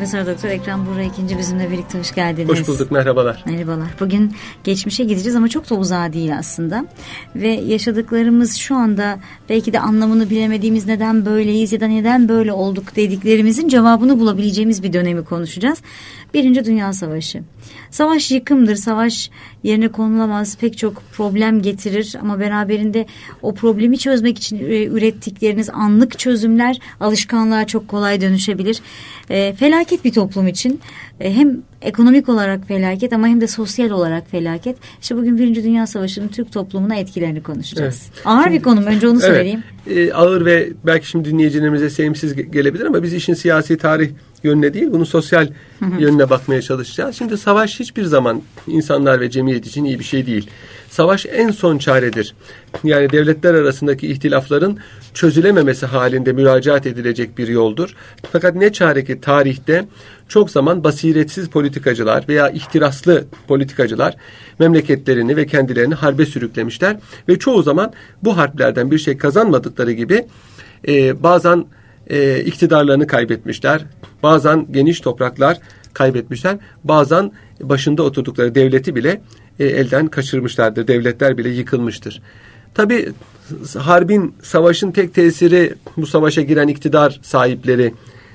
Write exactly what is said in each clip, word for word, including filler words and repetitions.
Profesör Doktor Ekrem Buğra ikinci bizimle birlikte, hoş geldiniz. Hoş bulduk, merhabalar. Merhabalar. Bugün geçmişe gideceğiz ama çok da uzağa değil aslında. Ve yaşadıklarımız şu anda belki de anlamını bilemediğimiz, neden böyleyiz ya da neden böyle olduk dediklerimizin cevabını bulabileceğimiz bir dönemi konuşacağız. Birinci Dünya Savaşı. Savaş yıkımdır. Savaş yerine konulamaz. Pek çok problem getirir ama beraberinde o problemi çözmek için ürettikleriniz anlık çözümler alışkanlığa çok kolay dönüşebilir. E, felaket bir toplum için. E, hem ekonomik olarak felaket ama hem de sosyal olarak felaket. İşte bugün Birinci Dünya Savaşı'nın Türk toplumuna etkilerini konuşacağız. Evet. Ağır şimdi, bir konum. Önce onu söyleyeyim. Evet, e, ağır ve belki şimdi dinleyicilerimize sevimsiz gelebilir ama biz işin siyasi tarih yönüne değil, bunun sosyal hı hı. yönüne bakmaya çalışacağız. Şimdi savaş hiçbir zaman insanlar ve cemiyet için iyi bir şey değil. Savaş en son çaredir. Yani devletler arasındaki ihtilafların çözülememesi halinde müracaat edilecek bir yoldur. Fakat ne çare ki tarihte çok zaman basiretsiz politikacılar veya ihtiraslı politikacılar memleketlerini ve kendilerini harbe sürüklemişler ve çoğu zaman bu harplerden bir şey kazanmadıkları gibi e, bazen e, iktidarlarını kaybetmişler, bazen geniş topraklar kaybetmişler, bazen başında oturdukları devleti bile e, elden kaçırmışlardır, devletler bile yıkılmıştır. Tabii harbin, savaşın tek tesiri bu savaşa giren iktidar sahipleri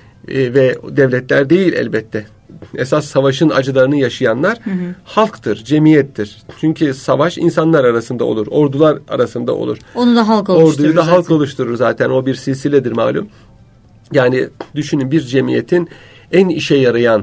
e, ve devletler değil elbette. Esas savaşın acılarını yaşayanlar hı hı. halktır, cemiyettir. Çünkü savaş insanlar arasında olur, ordular arasında olur. Onu da halk oluşturur. Orduyu da zaten. halk oluşturur zaten. O bir silsiledir malum. Yani düşünün, bir cemiyetin en işe yarayan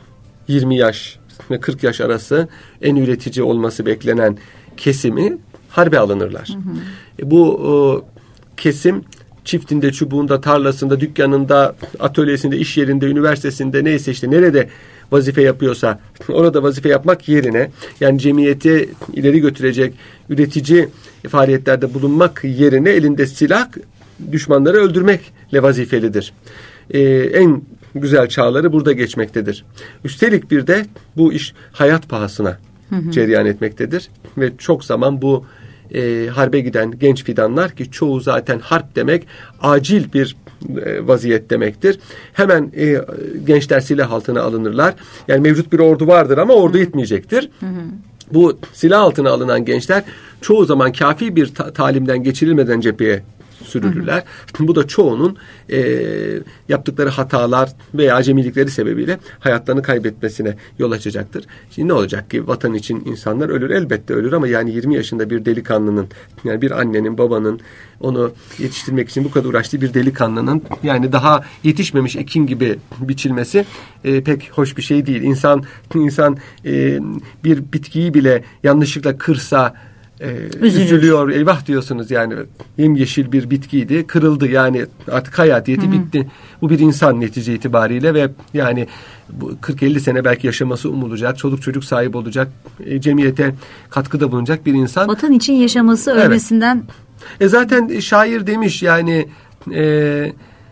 yirmi yaş ve kırk yaş arası en üretici olması beklenen kesimi harbe alınırlar. Hı hı. Bu o, kesim çiftinde, çubuğunda, tarlasında, dükkanında, atölyesinde, iş yerinde, üniversitesinde, neyse işte nerede vazife yapıyorsa orada vazife yapmak yerine, yani cemiyeti ileri götürecek üretici faaliyetlerde bulunmak yerine elinde silah düşmanları öldürmekle vazifelidir. Ee, en güzel çağları burada geçmektedir. Üstelik bir de bu iş hayat pahasına hı hı. cereyan etmektedir ve çok zaman bu e, harbe giden genç fidanlar, ki çoğu zaten harp demek acil bir e, vaziyet demektir. Hemen e, gençler silah altına alınırlar. Yani mevcut bir ordu vardır ama ordu yetmeyecektir. Hı hı. Bu silah altına alınan gençler çoğu zaman kafi bir ta- talimden geçirilmeden cepheye sürülürler. Hı hı. Bu da çoğunun e, yaptıkları hatalar veya acemilikleri sebebiyle hayatlarını kaybetmesine yol açacaktır. Şimdi ne olacak ki vatan için insanlar ölür, elbette ölür ama yani yirmi yaşında bir delikanlının, yani bir annenin, babanın onu yetiştirmek için bu kadar uğraştığı bir delikanlının yani daha yetişmemiş ekin gibi biçilmesi e, pek hoş bir şey değil. İnsan insan e, bir bitkiyi bile yanlışlıkla kırsa Ee, üzülüyor, eyvah diyorsunuz. Yani yemyeşil bir bitkiydi, kırıldı, yani artık hayatiyeti bitti. Bu bir insan netice itibariyle ve yani bu kırk elli sene belki yaşaması umulacak, çoluk çocuk sahibi olacak, e, cemiyete katkıda bulunacak bir insan. Vatan için yaşaması, evet. ölmesinden. E zaten şair demiş yani e,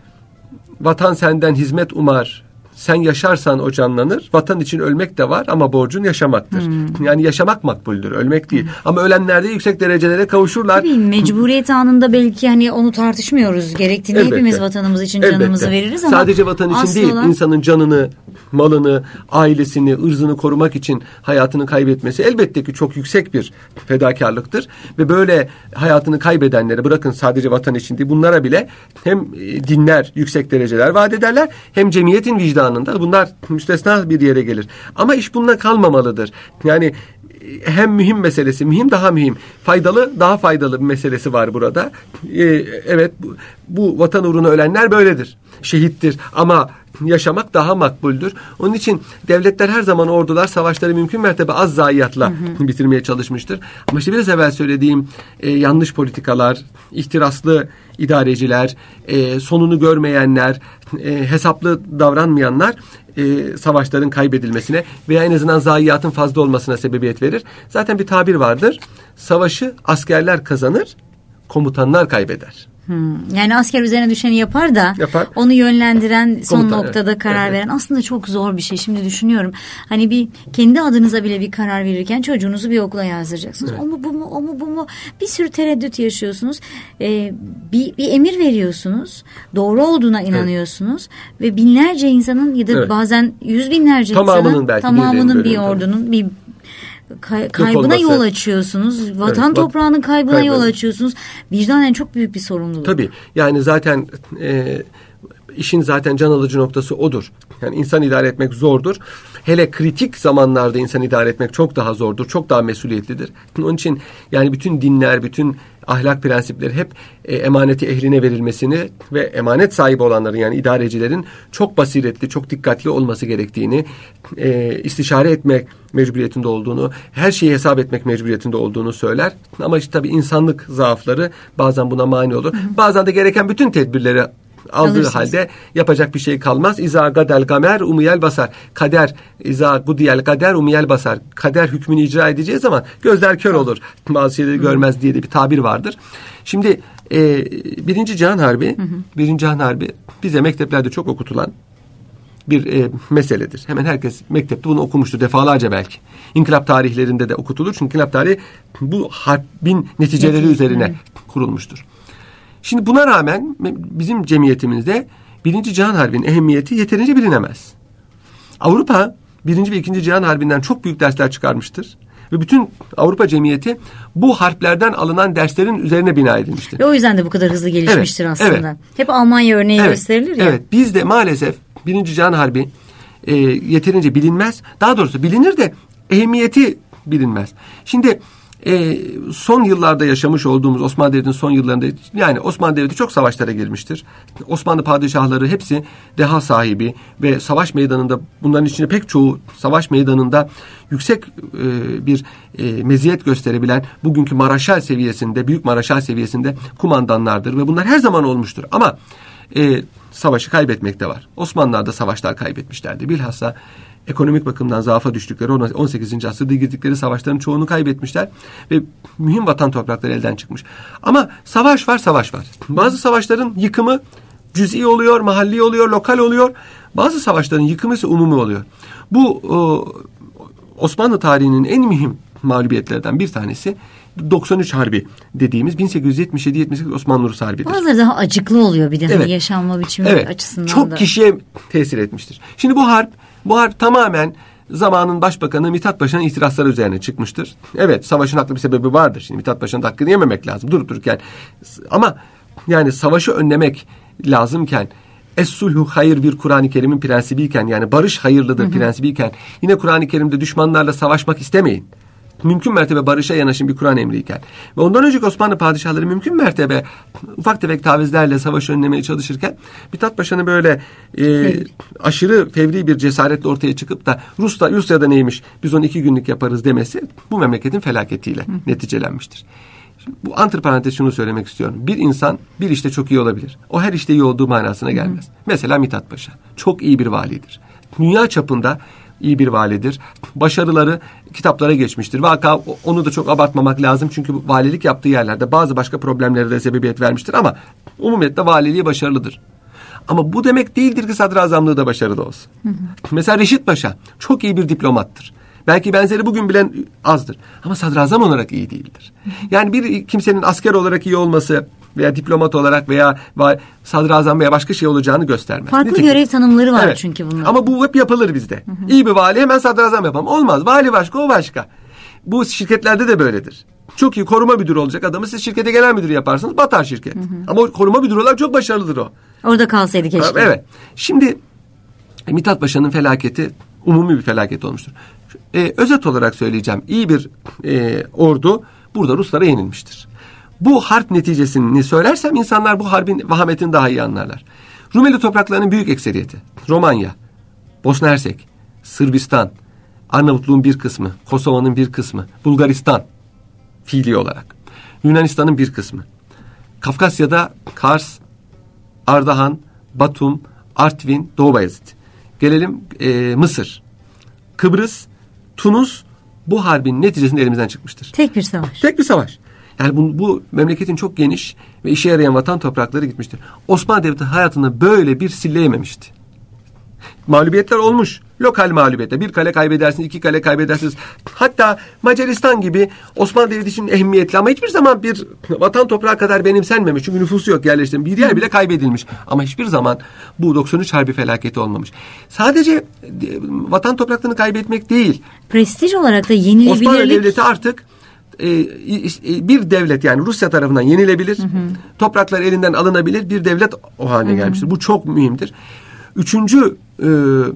vatan senden hizmet umar, sen yaşarsan o canlanır. Vatan için ölmek de var ama borcun yaşamaktır. Hmm. Yani yaşamak makbuldür, ölmek değil. Hmm. Ama ölenler de yüksek derecelere kavuşurlar. Tabii mecburiyet anında belki hani onu tartışmıyoruz. Gerektiğinde elbette. Hepimiz vatanımız için elbette. Canımızı veririz ama sadece vatan için değil, olan... insanın canını, malını, ailesini, ırzını korumak için hayatını kaybetmesi elbette ki çok yüksek bir fedakarlıktır. Ve böyle hayatını kaybedenlere, bırakın sadece vatan için değil, bunlara bile hem dinler yüksek dereceler vaat ederler, hem cemiyetin vicdanı anında bunlar müstesna bir yere gelir. Ama iş bununla kalmamalıdır. Yani hem mühim meselesi, mühim daha mühim, faydalı daha faydalı bir meselesi var burada. Ee, evet bu, bu vatan uğruna ölenler böyledir. Şehittir ama yaşamak daha makbuldür. Onun için devletler her zaman, ordular savaşları mümkün mertebe az zayiatla hı hı. bitirmeye çalışmıştır. Ama işte biraz evvel söylediğim e, yanlış politikalar, ihtiraslı idareciler, e, sonunu görmeyenler, e, hesaplı davranmayanlar e, savaşların kaybedilmesine veya en azından zayiatın fazla olmasına sebebiyet verir. Zaten bir tabir vardır. Savaşı askerler kazanır, komutanlar kaybeder. Hmm. Yani asker üzerine düşeni yapar da yapar. Onu yönlendiren, son Komutan, noktada evet. karar evet. veren aslında çok zor bir şey. Şimdi düşünüyorum. Hani bir kendi adınıza bile bir karar verirken çocuğunuzu bir okula yazdıracaksınız. Evet. O mu bu mu o mu bu mu? Bir sürü tereddüt yaşıyorsunuz. Ee, bir, bir emir veriyorsunuz. Doğru olduğuna inanıyorsunuz. Evet. Ve binlerce insanın ya da evet. bazen yüz binlerce tamamının insanın belki tamamının bir ordunun bir Kay, kaybına yol açıyorsunuz. Vatan evet, toprağının kaybına kaybı. yol açıyorsunuz. Vicdanen çok büyük bir sorumluluk. Tabii. Yani zaten e, işin zaten can alıcı noktası odur. Yani insan idare etmek zordur. Hele kritik zamanlarda insan idare etmek çok daha zordur. Çok daha mesuliyetlidir. Onun için yani bütün dinler, bütün ahlak prensipleri hep e, emaneti ehline verilmesini ve emanet sahibi olanların yani idarecilerin çok basiretli, çok dikkatli olması gerektiğini, e, istişare etmek mecburiyetinde olduğunu, her şeyi hesap etmek mecburiyetinde olduğunu söyler. Ama işte tabii insanlık zaafları bazen buna mani olur. Hı hı. Bazen de gereken bütün tedbirleri aldığı Alırsınız. halde yapacak bir şey kalmaz. İza gadel gamer umuyel basar. Kader, iza gudiyel kader umuyel basar. Kader hükmünü icra edeceği zaman gözler kör olur. Bazı şeyleri görmez diye de bir tabir vardır. Şimdi e, Birinci Cihan Harbi, hı hı. Birinci Cihan Harbi bize mekteplerde çok okutulan bir e, meseledir. Hemen herkes mektepte bunu okumuştur defalarca belki. İnkılap tarihlerinde de okutulur. Çünkü inkılap tarihi bu harbin neticeleri Netice. üzerine hı. kurulmuştur. Şimdi buna rağmen bizim cemiyetimizde Birinci Cihan Harbi'nin ehemmiyeti yeterince bilinemez. Avrupa Birinci ve İkinci Cihan Harbi'nden çok büyük dersler çıkarmıştır. Ve bütün Avrupa cemiyeti bu harplerden alınan derslerin üzerine bina edilmiştir. Ve o yüzden de bu kadar hızlı gelişmiştir evet, aslında. Evet. Hep Almanya örneği evet, gösterilir ya. Evet. Bizde maalesef Birinci Cihan Harbi e, yeterince bilinmez. Daha doğrusu bilinir de ehemmiyeti bilinmez. Şimdi e, son yıllarda yaşamış olduğumuz Osmanlı Devleti'nin son yıllarında yani Osmanlı Devleti çok savaşlara girmiştir. Osmanlı padişahları hepsi deha sahibi ve savaş meydanında bunların içinde pek çoğu savaş meydanında yüksek e, bir e, meziyet gösterebilen bugünkü maraşal seviyesinde, büyük maraşal seviyesinde kumandanlardır ve bunlar her zaman olmuştur. Ama e, savaşı kaybetmek de var. Osmanlılar da savaşlar kaybetmişlerdi. Bilhassa ekonomik bakımdan zaafa düştükleri on sekizinci asırda girdikleri savaşların çoğunu kaybetmişler ve mühim vatan toprakları elden çıkmış. Ama savaş var, savaş var. Bazı savaşların yıkımı cüz'i oluyor, mahalli oluyor, lokal oluyor. Bazı savaşların yıkımı ise umumi oluyor. Bu o, Osmanlı tarihinin en mühim mağlubiyetlerden bir tanesi doksan üç Harbi dediğimiz bin sekiz yüz yetmiş yedi yetmiş sekiz Osmanlı Rus Harbi'dir. Bazıları daha acıklı oluyor bir de evet. hani yaşanma biçimi evet. açısından Çok da. kişiye tesir etmiştir. Şimdi bu harp, bu harp tamamen zamanın başbakanı Mithat Paşa'nın itirazları üzerine çıkmıştır. Evet, savaşın haklı bir sebebi vardır. Şimdi Mithat Paşa'nın da hakkını yememek lazım durup dururken. Ama yani savaşı önlemek lazımken Es-sulhu hayır bir Kur'an-ı Kerim'in prensibiyken yani barış hayırlıdır hı hı. prensibiyken yine Kur'an-ı Kerim'de düşmanlarla savaşmak istemeyin. Mümkün mertebe barışa yanaşın bir Kur'an emriyken. Ve ondan önceki Osmanlı padişahları mümkün mertebe ufak tefek tavizlerle savaşı önlemeye çalışırken Mithat Paşa'nın böyle e, aşırı fevri bir cesaretle ortaya çıkıp da Rus'ta, Rusya'da neymiş biz onu iki günlük yaparız demesi bu memleketin felaketiyle Hı. neticelenmiştir. Şimdi bu antiparantez şunu söylemek istiyorum. Bir insan bir işte çok iyi olabilir. O her işte iyi olduğu manasına gelmez. Hı. Mesela Mithat Paşa çok iyi bir validir. Dünya çapında iyi bir validir. Başarıları kitaplara geçmiştir. Vaka onu da çok abartmamak lazım. Çünkü valilik yaptığı yerlerde bazı başka problemlere de sebebiyet vermiştir ama umumiyetle valiliği başarılıdır. Ama bu demek değildir ki sadrazamlığı da başarılı olsun. Hı hı. Mesela Reşit Paşa çok iyi bir diplomattır. Belki benzeri bugün bilen azdır. Ama sadrazam olarak iyi değildir. Yani bir kimsenin asker olarak iyi olması veya diplomat olarak veya sadrazam veya başka şey olacağını göstermez. Farklı Nitekim, görev tanımları var evet. çünkü bunlar. Ama bu hep yapılır bizde. Hı hı. İyi bir vali hemen sadrazam yapalım. Olmaz. Vali başka, o başka. Bu şirketlerde de böyledir. Çok iyi koruma müdürü olacak adamı siz şirkete genel müdür yaparsınız, batar şirket. Hı hı. Ama koruma müdürü olarak çok başarılıdır o. Orada kalsaydı keşke. Evet. Şimdi Mithat Paşa'nın felaketi umumi bir felaket olmuştur. Ee, özet olarak söyleyeceğim. İyi bir e, ordu burada Ruslara yenilmiştir. Bu harp neticesini söylersem insanlar bu harbin vahametini daha iyi anlarlar. Rumeli topraklarının büyük ekseriyeti, Romanya, Bosna Hersek, Sırbistan, Arnavutluğun bir kısmı, Kosova'nın bir kısmı, Bulgaristan fiili olarak, Yunanistan'ın bir kısmı, Kafkasya'da Kars, Ardahan, Batum, Artvin, Doğu Bayezid. Gelelim e, Mısır, Kıbrıs, Tunus bu harbin neticesinde elimizden çıkmıştır. Tek bir savaş. Tek bir savaş. Yani bu, bu memleketin çok geniş ve işe yarayan vatan toprakları gitmiştir. Osmanlı Devleti hayatında böyle bir sille yememişti. Mağlubiyetler olmuş. Lokal mağlubiyetler. Bir kale kaybedersiniz, iki kale kaybedersiniz. Hatta Macaristan gibi Osmanlı Devleti için ehemmiyetli ama hiçbir zaman bir vatan toprağı kadar benimsenmemiş. Çünkü nüfusu yok, yerleştirilmiş. Bir yer bile kaybedilmiş. Ama hiçbir zaman bu doksan üç Harbi felaketi olmamış. Sadece vatan topraklarını kaybetmek değil. Prestij olarak da yenilebilirlik. Osmanlı Devleti artık bir devlet, yani Rusya tarafından yenilebilir. Hı hı. Topraklar elinden alınabilir. Bir devlet o haline hı hı. gelmiştir. Bu çok mühimdir. Üçüncü e,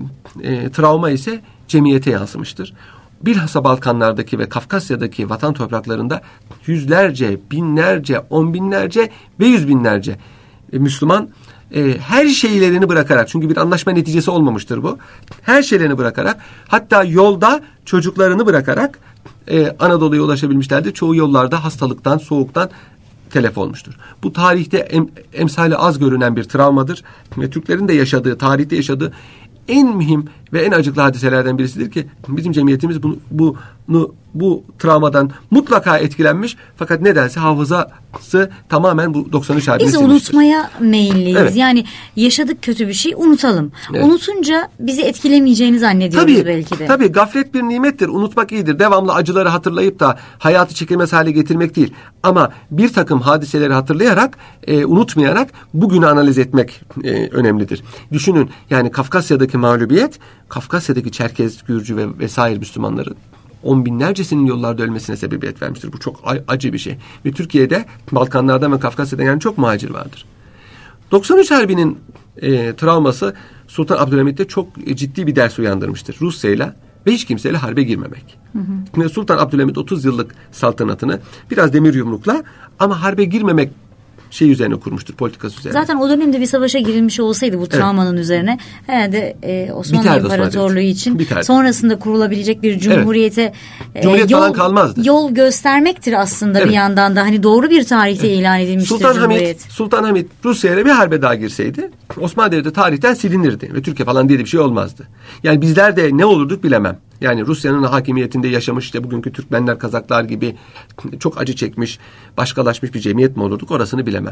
e, travma ise cemiyete yansımıştır. Bilhassa Balkanlardaki ve Kafkasya'daki vatan topraklarında yüzlerce, binlerce, on binlerce ve yüz binlerce e, Müslüman e, her şeylerini bırakarak, çünkü bir anlaşma neticesi olmamıştır bu, her şeylerini bırakarak, hatta yolda çocuklarını bırakarak e, Anadolu'ya ulaşabilmişlerdir. Çoğu yollarda hastalıktan, soğuktan telef olmuştur. Bu tarihte em, emsali az görünen bir travmadır ve Türklerin de yaşadığı, tarihte yaşadığı en mühim ve en acıklı hadiselerden birisidir ki bizim cemiyetimiz bunu, bunu, bu travmadan mutlaka etkilenmiş, fakat nedense hafızası tamamen bu doksan üç Harbi'ni Biz silmiştir. unutmaya meyilliyiz. Evet. Yani yaşadık kötü bir şey, unutalım. Evet. Unutunca bizi etkilemeyeceğini zannediyoruz tabii, belki de. Tabii gaflet bir nimettir. Unutmak iyidir. Devamlı acıları hatırlayıp da hayatı çekilmez hale getirmek değil. Ama bir takım hadiseleri hatırlayarak, e, unutmayarak bugünü analiz etmek e, önemlidir. Düşünün, yani Kafkasya'daki mağlubiyet, Kafkasya'daki Çerkez, Gürcü ve vesaire Müslümanların on binlercesinin yollarda ölmesine sebebiyet vermiştir. Bu çok acı bir şey. Ve Türkiye'de Balkanlardan ve Kafkasya'dan yani çok muhacir vardır. doksan üç Harbi'nin e, travması Sultan Abdülhamit'te çok ciddi bir ders uyandırmıştır. Rusya'yla ve hiç kimseyle harbe girmemek. Hı hı. Sultan Abdülhamit otuz yıllık saltanatını biraz demir yumrukla ama harbe girmemek şey üzerine kurmuştur, politikası üzerine. Zaten o dönemde bir savaşa girilmiş olsaydı bu travmanın evet. üzerine herhalde e, Osmanlı Biterdi İmparatorluğu Osmanlı için Biterdi. sonrasında kurulabilecek bir cumhuriyete evet. Cumhuriyet e, yol, falan kalmazdı. Yol göstermektir aslında evet. bir yandan da. Hani doğru bir tarihte evet. ilan edilmiştir Sultan Cumhuriyet. Hamit, Sultan Hamit Rusya'ya bir harbe daha girseydi Osmanlı Devleti tarihten silinirdi ve Türkiye falan diye bir şey olmazdı. Yani bizler de ne olurduk bilemem. Yani Rusya'nın hakimiyetinde yaşamış, işte bugünkü Türkmenler, Kazaklar gibi çok acı çekmiş, başkalaşmış bir cemiyet mi olurduk, orasını bilemem.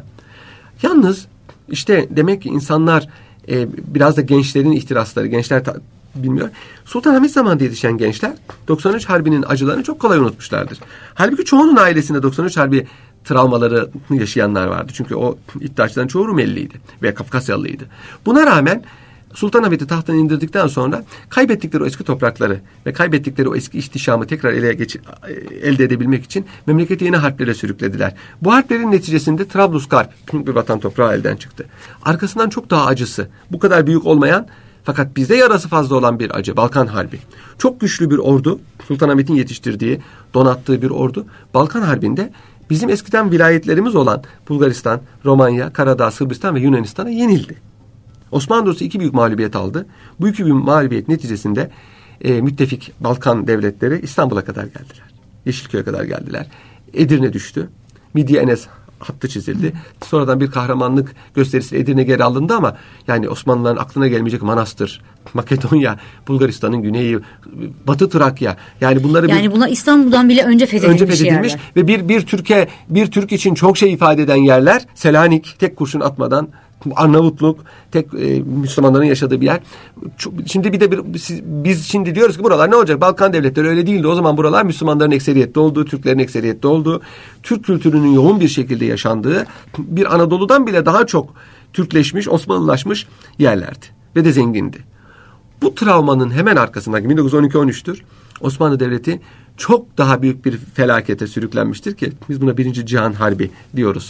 Yalnız işte demek ki insanlar e, biraz da gençlerin ihtirasları, gençler ta, bilmiyor. Sultan Hamit zamanında yetişen gençler doksan üç Harbi'nin acılarını çok kolay unutmuşlardır. Halbuki çoğunun ailesinde doksan üç Harbi travmaları yaşayanlar vardı. Çünkü o iddiaçıların çoğu Rumeliydi ve Kafkasyalıydı. Buna rağmen Sultan Hamit'i tahttan indirdikten sonra kaybettikleri o eski toprakları ve kaybettikleri o eski ihtişamı tekrar ele geç, elde edebilmek için memleketi yeni harplere sürüklediler. Bu harplerin neticesinde Trablusgarp bir vatan toprağı elden çıktı. Arkasından çok daha acısı, bu kadar büyük olmayan fakat bizde yarası fazla olan bir acı, Balkan Harbi. Çok güçlü bir ordu, Sultan Hamit'in yetiştirdiği, donattığı bir ordu. Balkan Harbi'nde bizim eskiden vilayetlerimiz olan Bulgaristan, Romanya, Karadağ, Sırbistan ve Yunanistan'a yenildi. Osmanlı ordusu iki büyük mağlubiyet aldı. Bu iki büyük mağlubiyet neticesinde e, müttefik Balkan devletleri İstanbul'a kadar geldiler. Yeşilköy'e kadar geldiler. Edirne düştü. Midye Enes hattı çizildi. Sonradan bir kahramanlık gösterisiyle Edirne geri alındı ama yani Osmanlıların aklına gelmeyecek Manastır, Makedonya, Bulgaristan'ın güneyi, Batı Trakya, yani bunları yani bir, bunlar İstanbul'dan bile önce fethedilmiş, önce fethedilmiş yerler. Ve bir bir Türkiye bir Türk için çok şey ifade eden yerler. Selanik tek kurşun atmadan, Arnavutluk tek e, Müslümanların yaşadığı bir yer. Şimdi bir de bir, biz şimdi diyoruz ki buralar ne olacak? Balkan devletleri öyle değildi. O zaman buralar Müslümanların ekseriyette olduğu, Türklerin ekseriyette olduğu, Türk kültürünün yoğun bir şekilde yaşandığı, bir Anadolu'dan bile daha çok Türkleşmiş, Osmanlılaşmış yerlerdi ve de zengindi. Bu travmanın hemen arkasındaki bin dokuz yüz on iki on üç'tür. Osmanlı Devleti çok daha büyük bir felakete sürüklenmiştir ki biz buna Birinci Cihan Harbi diyoruz.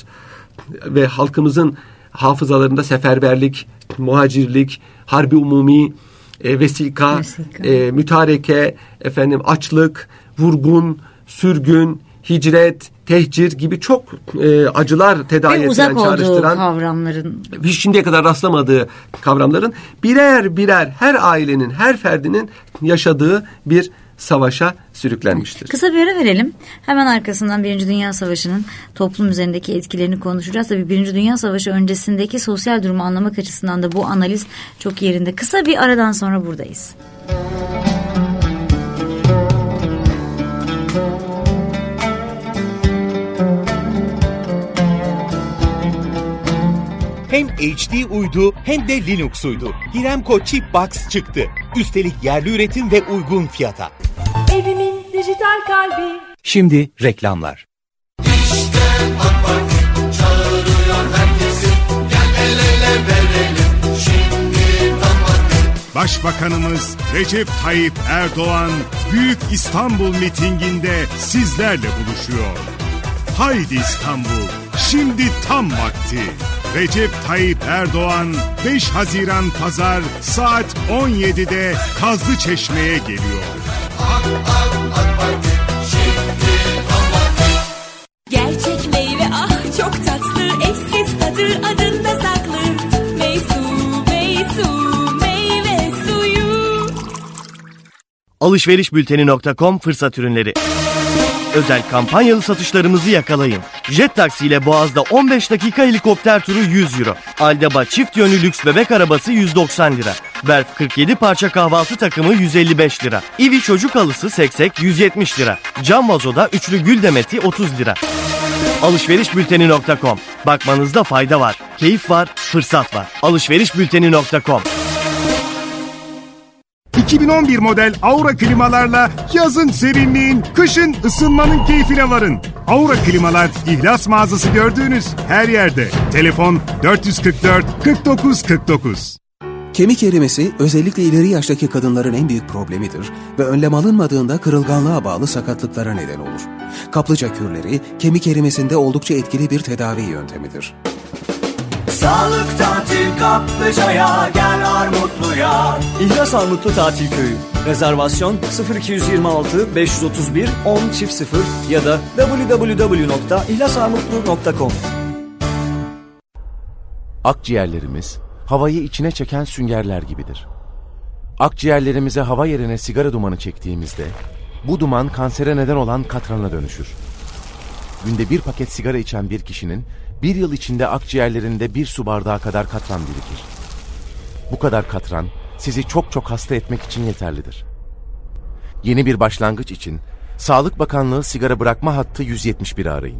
Ve halkımızın hafızalarında seferberlik, muhacirlik, harbi umumi, e, vesika, vesika. E, mütareke, efendim açlık, vurgun, sürgün, hicret, tehcir gibi çok e, acılar tedavi edilen, çağrıştıran kavramların, hiç şimdiye kadar rastlamadığı kavramların birer birer her ailenin, her ferdinin yaşadığı bir savaşa sürüklenmiştir. Kısa bir ara verelim. Hemen arkasından Birinci Dünya Savaşı'nın toplum üzerindeki etkilerini konuşacağız. Tabii Birinci Dünya Savaşı öncesindeki sosyal durumu anlamak açısından da bu analiz çok yerinde. Kısa bir aradan sonra buradayız. hem H D uydu hem de Linux uydu. Hiremco Chip Box çıktı. Üstelik yerli üretim ve uygun fiyata. Evimin dijital kalbi. Şimdi reklamlar. İşte Akbank çağırıyor herkesi. Gel el ele verelim. Şimdi tam vakti. Başbakanımız Recep Tayyip Erdoğan Büyük İstanbul mitinginde sizlerle buluşuyor. Haydi İstanbul, şimdi tam vakti. Recep Tayyip Erdoğan beş Haziran Pazar saat on yedide Kazlıçeşme'ye geliyor. Ak ak ak vakti. Şimdi tam vakti. Gerçek meyve ah çok tatlı. Eşsiz tadı adında saklı. Meysu, meysu, meyve suyu. alışveriş bülteni nokta com fırsat ürünleri. Özel kampanyalı satışlarımızı yakalayın. Jet Taksi ile Boğaz'da on beş dakika helikopter turu yüz euro. Aldaba çift yönlü lüks bebek arabası yüz doksan lira. Berf kırk yedi parça kahvaltı takımı yüz elli beş lira. İvi çocuk halısı seksek yüz yetmiş lira. Cam vazoda üçlü gül demeti otuz lira. alışveriş bülteni nokta com. Bakmanızda fayda var. Keyif var, fırsat var. alışveriş bülteni nokta com. iki bin on bir model Aura klimalarla yazın serinliğin, kışın ısınmanın keyfine varın. Aura klimalar İhlas mağazası gördüğünüz her yerde. Telefon dört yüz kırk dört kırk dokuz kırk dokuz. Kemik erimesi özellikle ileri yaştaki kadınların en büyük problemidir ve önlem alınmadığında kırılganlığa bağlı sakatlıklara neden olur. Kaplıca kürleri kemik erimesinde oldukça etkili bir tedavi yöntemidir. Sağlık tatil Kaplıca'ya gel Armutlu'ya. İhlas Armutlu Tatil Köyü. Rezervasyon sıfır iki yüz yirmi altı beş yüz otuz bir on sıfır ya da double-u double-u double-u nokta ihlas armutlu nokta com. Akciğerlerimiz havayı içine çeken süngerler gibidir. Akciğerlerimize hava yerine sigara dumanı çektiğimizde bu duman kansere neden olan katrana dönüşür. Günde bir paket sigara içen bir kişinin bir yıl içinde akciğerlerinde bir su bardağı kadar katran birikir. Bu kadar katran sizi çok çok hasta etmek için yeterlidir. Yeni bir başlangıç için Sağlık Bakanlığı sigara bırakma hattı yüz yetmiş biri arayın.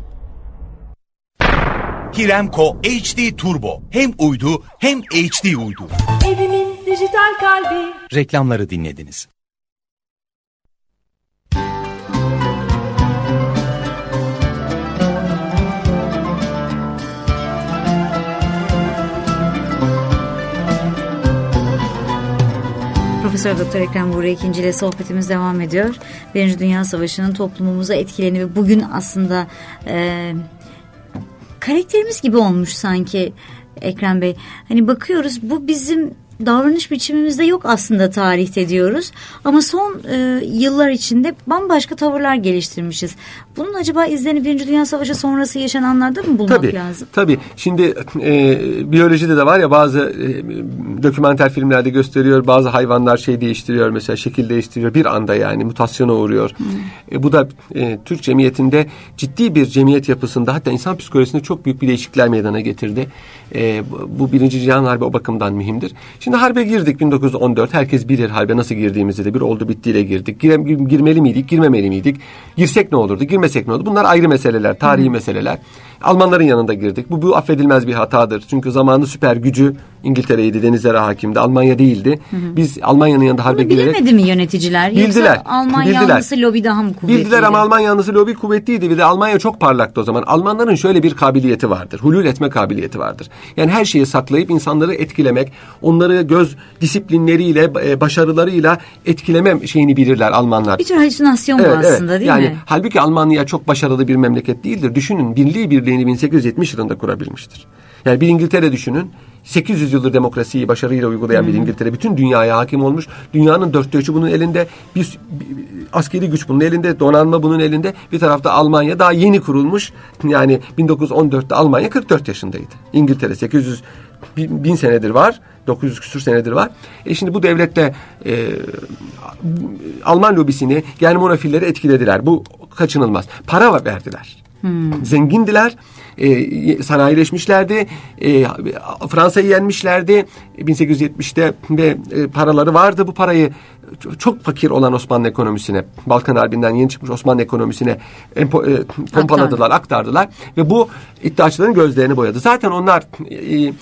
Hiremco H D Turbo. Hem uydu hem H D uydu. Evimin dijital kalbi. Reklamları dinlediniz. Profesör Doktor Ekrem Buğra ikinci ile sohbetimiz devam ediyor. Birinci Dünya Savaşı'nın toplumumuza etkileni ve bugün aslında e, karakterimiz gibi olmuş sanki Ekrem Bey. Hani bakıyoruz, bu bizim davranış biçimimizde yok aslında tarihte diyoruz. Ama son e, yıllar içinde bambaşka tavırlar geliştirmişiz. Bunun acaba izlerini Birinci Dünya Savaşı sonrası yaşananlarda mı bulmak tabii, lazım? Tabii. Şimdi e, biyolojide de var ya, bazı e, dokümenter filmlerde gösteriyor. Bazı hayvanlar şey değiştiriyor, mesela şekil değiştiriyor. Bir anda yani mutasyona uğruyor. E, bu da e, Türk cemiyetinde ciddi bir cemiyet yapısında, hatta insan psikolojisinde çok büyük bir değişiklikler meydana getirdi. E, bu Birinci Cihan Harbi o bakımdan mühimdir. Şimdi harbe girdik bin dokuz yüz on dört. Herkes bilir harbe nasıl girdiğimizi de. Bir oldu bittiyle girdik. Gire, girmeli miydik, girmemeli miydik? Girsek ne olurdu, girmesek ne olurdu? Bunlar ayrı meseleler, tarihi Hı. meseleler. Almanların yanında girdik. Bu, bu affedilmez bir hatadır. Çünkü zamanı süper gücü İngiltere'ydi, denizlere hakimdi. Almanya değildi. Hı hı. Biz Almanya'nın yanında harbe Bunu girerek... bilemedi mi yöneticiler? Bildiler. Yoksa Alman bildiler. yanlısı lobi daha mı kuvvetliydi? Bildiler ama Alman yanlısı lobi kuvvetliydi. Bir de Almanya çok parlaktı o zaman. Almanların şöyle bir kabiliyeti vardır. Hulul etme kabiliyeti vardır. Yani her şeyi saklayıp insanları etkilemek, onları göz disiplinleriyle, başarılarıyla etkileme şeyini bilirler Almanlar. Bir tür halüsinasyon evet, bu aslında evet. değil yani, mi? Halbuki Almanya çok başarılı bir memleket değildir. Düşünün, Milli Birliği'ni bin sekiz yüz yetmiş yılında kurabilmiştir. Yani bir İngiltere düşünün. sekiz yüz yıldır demokrasiyi başarıyla uygulayan hmm. bir İngiltere. Bütün dünyaya hakim olmuş. Dünyanın dörtte üçü bunun elinde. Bir, bir askeri güç bunun elinde. Donanma bunun elinde. Bir tarafta Almanya daha yeni kurulmuş. Yani bin dokuz yüz on dörtte Almanya kırk dört yaşındaydı. İngiltere sekiz yüz bin senedir var. dokuz yüz küsur senedir var. E şimdi bu devlette e, Alman lobisini, Germanofilleri etkilediler. Bu kaçınılmaz. Para verdiler. Hmm. Zengindiler. E, sanayileşmişlerdi. E, Fransa'yı yenmişlerdi. bin sekiz yüz yetmişte ve e, paraları vardı. Bu parayı çok fakir olan Osmanlı ekonomisine, Balkan Harbi'nden yeni çıkmış Osmanlı ekonomisine empo, e, pompaladılar, aktardılar ve bu iddiaçıların gözlerini boyadı. Zaten onlar e,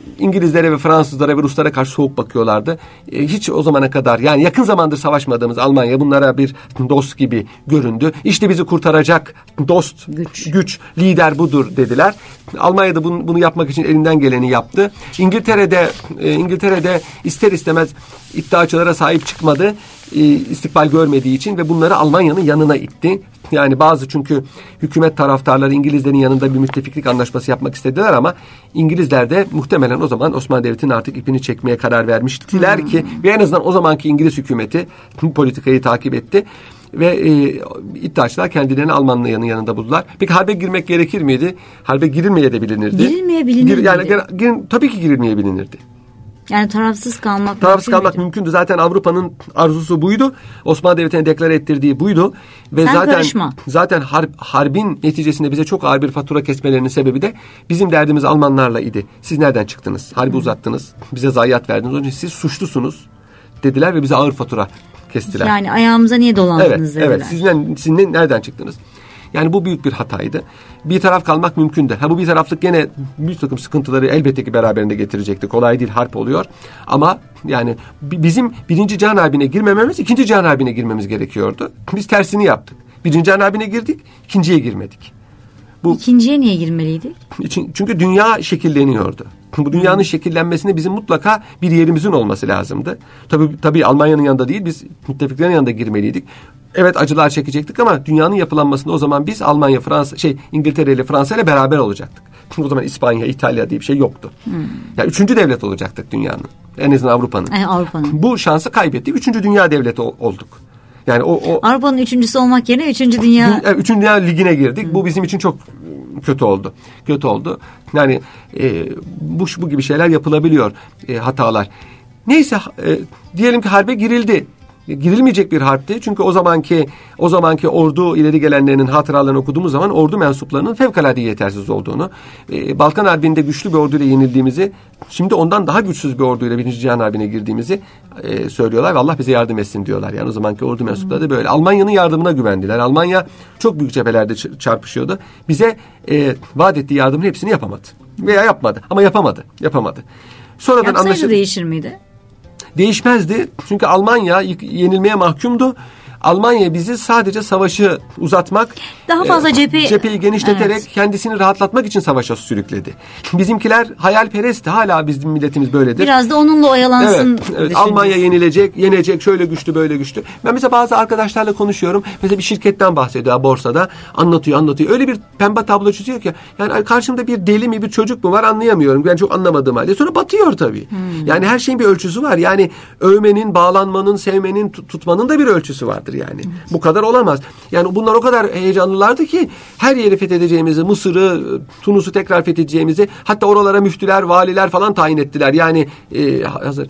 İngilizlere ve Fransızlara ve Ruslara karşı soğuk bakıyorlardı. E, hiç o zamana kadar yani yakın zamandır savaşmadığımız Almanya bunlara bir dost gibi göründü. İşte bizi kurtaracak dost, güç, güç lider budur dediler. Almanya da bunu, bunu yapmak için elinden geleni yaptı. İngiltere'de e, İngiltere'de ister istemez iddiaçılara sahip çıkmadı. E, istikbal görmediği için ve bunları Almanya'nın yanına itti. Yani bazı çünkü hükümet taraftarları İngilizlerin yanında bir müttefiklik anlaşması yapmak istediler ama İngilizler de muhtemelen o zaman Osmanlı Devleti'nin artık ipini çekmeye karar vermiştiler hmm. ki ve en azından o zamanki İngiliz hükümeti bu politikayı takip etti. Ve e, iddiaçılar kendilerini Almanya'nın yanında buldular. Peki harbe girmek gerekir miydi? Harbe girilmeye de bilinirdi. Girilmeye bilinirdi. Gir, yani gir, tabii ki girilmeye bilinirdi. Yani tarafsız kalmak tarafsız mümkün kalmak müydü? mümkündü. Zaten Avrupa'nın arzusu buydu. Osmanlı Devleti'ne deklare ettirdiği buydu. Ve Sen zaten karışma. zaten harp, harbin neticesinde bize çok ağır bir fatura kesmelerinin sebebi de bizim derdimiz Almanlarla idi. Siz nereden çıktınız? Harbi hmm. uzattınız. Bize zayiat verdiniz. Onun için siz suçlusunuz dediler ve bize ağır fatura kestiler. Yani ayağımıza niye dolandınız evet, dediler. Evet. Sizin, sizin nereden çıktınız? Yani bu büyük bir hataydı. Bir taraf kalmak mümkündü. Ha bu bir taraflık gene bir takım sıkıntıları elbette ki beraberinde getirecekti. Kolay değil, harp oluyor. Ama yani bizim birinci Cihan Harbi'ne girmememiz, ikinci Cihan Harbi'ne girmemiz gerekiyordu. Biz tersini yaptık. Birinci Cihan Harbi'ne girdik, ikinciye girmedik. Bu, İkinciye niye girmeliydik? Çünkü dünya şekilleniyordu. Bu dünyanın hmm. şekillenmesine bizim mutlaka bir yerimizin olması lazımdı. Tabii, tabii Almanya'nın yanında değil, biz müttefiklerin yanında girmeliydik. Evet acılar çekecektik ama dünyanın yapılanmasında o zaman biz Almanya, Fransa, şey İngiltere ile Fransa ile beraber olacaktık. O zaman İspanya, İtalya diye bir şey yoktu. Hmm. Yani üçüncü devlet olacaktık dünyanın. En azından Avrupa'nın. Yani Avrupa'nın. Bu şansı kaybettik. Üçüncü dünya devleti olduk. Yani o, o Avrupa'nın üçüncüsü olmak yerine üçüncü dünya. Evet, üçüncü dünya ligine girdik. Hmm. Bu bizim için çok kötü oldu. Kötü oldu. Yani e, bu bu gibi şeyler yapılabiliyor, e, hatalar. Neyse e, diyelim ki harbe girildi. Girilmeyecek bir harpti. Çünkü o zamanki o zamanki ordu ileri gelenlerinin hatıralarını okuduğumuz zaman ordu mensuplarının fevkalade yetersiz olduğunu, e, Balkan Harbi'nde güçlü bir orduyla yenildiğimizi, şimdi ondan daha güçsüz bir orduyla birinci Cihan Harbi'ne girdiğimizi e, söylüyorlar ve Allah bize yardım etsin diyorlar. Yani o zamanki ordu mensupları da böyle. Almanya'nın yardımına güvendiler. Almanya çok büyük cephelerde çarpışıyordu. Bize e, vaat ettiği yardımın hepsini yapamadı. Veya yapmadı. Ama yapamadı. Yapamadı. Sonradan Yapsaydı anlaşıldı. değişir miydi? Değişmezdi. Çünkü Almanya yenilmeye mahkumdu. Almanya bizi sadece savaşı uzatmak, daha fazla e, cephe, cepheyi genişleterek evet. kendisini rahatlatmak için savaşa sürükledi. Bizimkiler hayalperestti. Hala bizim milletimiz böyledir. Biraz da onunla oyalansın. Evet, evet. Almanya yenilecek, yenecek, şöyle güçlü, böyle güçlü. Ben mesela bazı arkadaşlarla konuşuyorum. Mesela bir şirketten bahsediyor borsada. Anlatıyor, anlatıyor. Öyle bir pembe tablo çiziyor ki yani karşımda bir deli mi, bir çocuk mu var anlayamıyorum. Ben çok anlamadığım halde. Sonra batıyor tabii. Hmm. Yani her şeyin bir ölçüsü var. Yani övmenin, bağlanmanın, sevmenin, tutmanın da bir ölçüsü vardır yani. Evet. Bu kadar olamaz. Yani bunlar o kadar heyecanlılardı ki her yeri fethedeceğimizi, Mısır'ı, Tunus'u tekrar fethedeceğimizi, hatta oralara müftüler, valiler falan tayin ettiler. Yani e, hazır.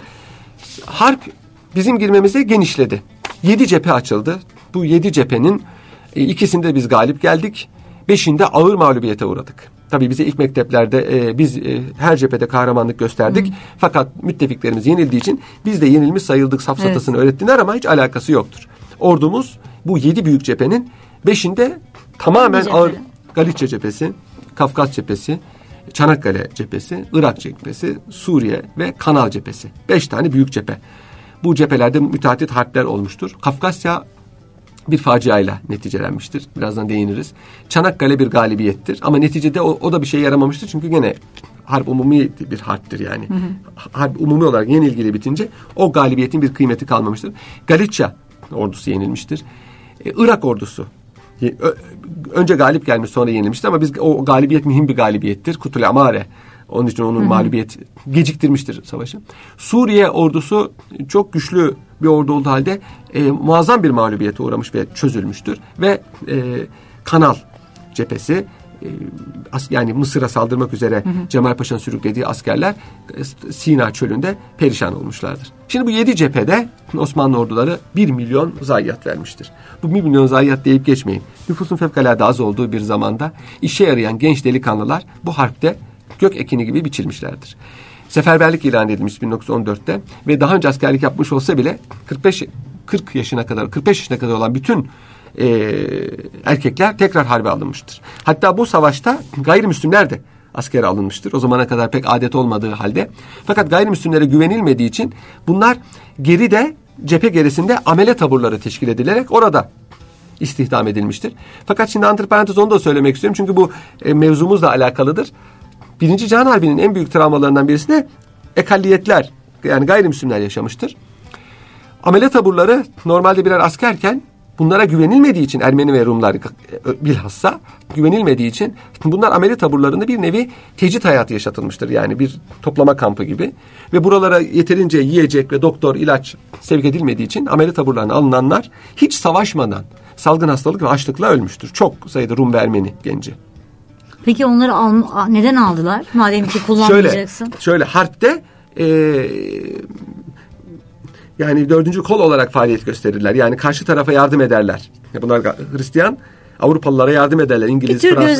Harp bizim girmemize genişledi. Yedi cephe açıldı. Bu yedi cephenin e, ikisinde biz galip geldik. Beşinde ağır mağlubiyete uğradık. Tabii bize ilk mekteplerde e, biz e, her cephede kahramanlık gösterdik. Hı. Fakat müttefiklerimiz yenildiği için biz de yenilmiş sayıldık safsatasını evet. öğrettiler ama hiç alakası yoktur. Ordumuz bu yedi büyük cephenin beşinde tamamen ağır Galicia cephesi, Kafkas cephesi, Çanakkale cephesi, Irak cephesi, Suriye ve Kanal cephesi. Beş tane büyük cephe. Bu cephelerde müteahhit harpler olmuştur. Kafkasya bir faciayla neticelenmiştir. Birazdan değiniriz. Çanakkale bir galibiyettir. Ama neticede o, o da bir şey yaramamıştır. Çünkü gene harp umumi bir harptir yani. Hı hı. Harp umumi olarak yenilgiyle bitince o galibiyetin bir kıymeti kalmamıştır. Galicia ordusu yenilmiştir. Ee, Irak ordusu önce galip gelmiş sonra yenilmiştir ama biz o galibiyet mühim bir galibiyettir. Kutul Amare. Onun için onun hı hı. mağlubiyet geciktirmiştir savaşı. Suriye ordusu çok güçlü bir ordu olduğu halde e, muazzam bir mağlubiyete uğramış ve çözülmüştür. Ve e, Kanal cephesi e, as, yani Mısır'a saldırmak üzere hı hı. Cemal Paşa'nın sürüklediği askerler e, Sina çölünde perişan olmuşlardır. Şimdi bu yedi cephede Osmanlı orduları bir milyon zayiat vermiştir. Bu bir milyon zayiat deyip geçmeyin. Nüfusun fevkalade az olduğu bir zamanda işe yarayan genç delikanlılar bu harpte gök ekini gibi biçilmişlerdir. Seferberlik ilan edilmiş bin dokuz yüz on dörtte ve daha önce askerlik yapmış olsa bile kırk beş kırk yaşına kadar kırk beş yaşına kadar olan bütün e, erkekler tekrar harbe alınmıştır. Hatta bu savaşta gayrimüslimler de askere alınmıştır. O zamana kadar pek adet olmadığı halde. Fakat gayrimüslimlere güvenilmediği için bunlar geride, cephe gerisinde amele taburları teşkil edilerek orada istihdam edilmiştir. Fakat şimdi antiparantez onu da söylemek istiyorum. Çünkü bu e, mevzumuzla alakalıdır. Birinci Cihan Harbi'nin en büyük travmalarından birisi de ekalliyetler, yani gayrimüslimler yaşamıştır. Amele taburları normalde birer askerken bunlara güvenilmediği için, Ermeni ve Rumlar bilhassa güvenilmediği için bunlar amele taburlarında bir nevi tecrit hayatı yaşatılmıştır. Yani bir toplama kampı gibi. Ve buralara yeterince yiyecek ve doktor, ilaç sevk edilmediği için amele taburlarına alınanlar hiç savaşmadan salgın hastalık ve açlıkla ölmüştür. Çok sayıda Rum ve Ermeni genci. Peki onları al, neden aldılar? Madem ki kullanmayacaksın. Şöyle, şöyle harpte e, yani dördüncü kol olarak faaliyet gösterirler. Yani karşı tarafa yardım ederler. Bunlar Hristiyan, Avrupalılara yardım ederler. İngiliz, Fransız.